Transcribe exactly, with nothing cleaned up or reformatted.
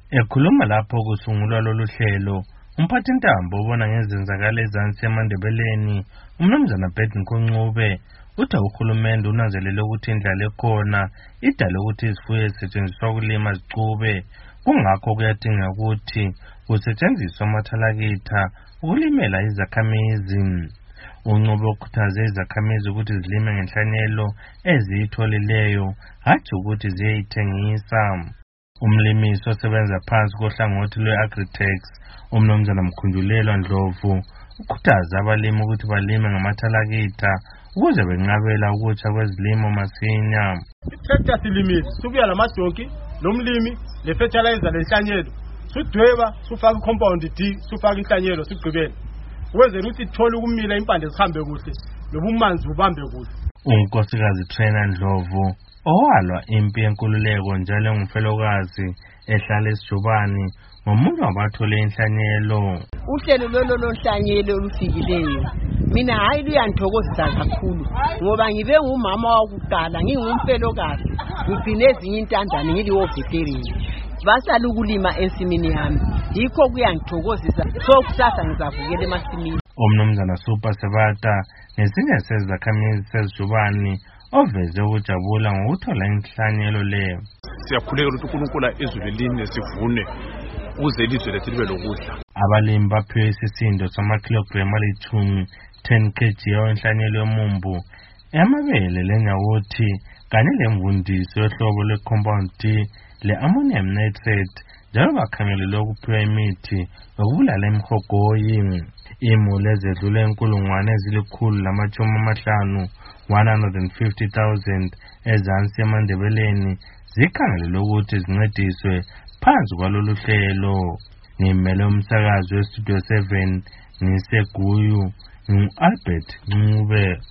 Ekhuluma lapho kusungulwa lolu hlelo, umphathintambo obona ngezenzakalo ezansi eMandebeleni, uMnumzana Bert Nkuncube, uthi uhulumende unanzelele ukuthi indlala ekhona idale ukuthi izifuyo ezisetshenziswa ukulima zicube, kungakho kuyadinga ukuthi kusetshenziswe amathalakitha ukulimela izakhamizi. UNcube ukhuthaze izakhamizi ukuthi zilime ngenhlanyelo eziyitholileyo, hathi ukuthi ziyayithengisa. Umlimisi osebenza phansi kohlangothi lwe-Agri-Tex, uMnumzana Mkhundulelwa Ndlovu, ukhuthaza abalimi ukuthi balime ngamathalakitha ukuze benqabela ukutsha kwezilimo masinya. Tractor silimile, subuya lamadonki, lomlimi, le-fertilizer lenhlanyelo, sudweba, sufaka i-compound D, sufaka inhlanyelo, sigqibele. Wenzela ukuthi ithole ukumila impande zihambe kuhle, nobumanzi bubambe kuhle. UNkosikazi Trainer Ndlovu, owalwa impi yenkululeko njalo ngumfelokazi ehlala eSijubane, ngomunye wabathole inhlanyelo. Uhlelo lolo lonhlanyelo olufikileyo mina hayi luyanthokozisa kakhulu ngoba ngibe ngumama wakuqala, ngingumfelokazi, ngigcine ezinye intandane ngiliwoveterini basala ukulima ensimini yami, yikho kuyangithokozisa. So kusasa ngizavukela emasimini. UMnumzana Super Sebata nesinye sezakhamizi sezijubane oveze ukujabula ngokuthola inhlanyelo leyo. Siyakhuleka ukuthi uNkulunkulu izulu line sivune ukuze ilizwe lethu libe lokudla. Abalimi baphiwe isisindo samakhilogramu alithumi ten kilograms yenhlanyelo yomumbu, amabele lenyawothi kanye lemvundiso yohlobo lwe-compound D le-ammonium nitrate, njalo bakhangelelwe ukuphiwa imithi yokubulala imihogoyi. Imuli ezedlule inkulungwane ezilikhulu lamatshumi amahlanu one hundred fifty thousand ezansi eMandebeleni zikhangelelwe ukuthi zincediswe phansi kwalolu hlelo. Ngimele umsakazi weStudio seven ngiseGuyu, ngu-Albert Ncube.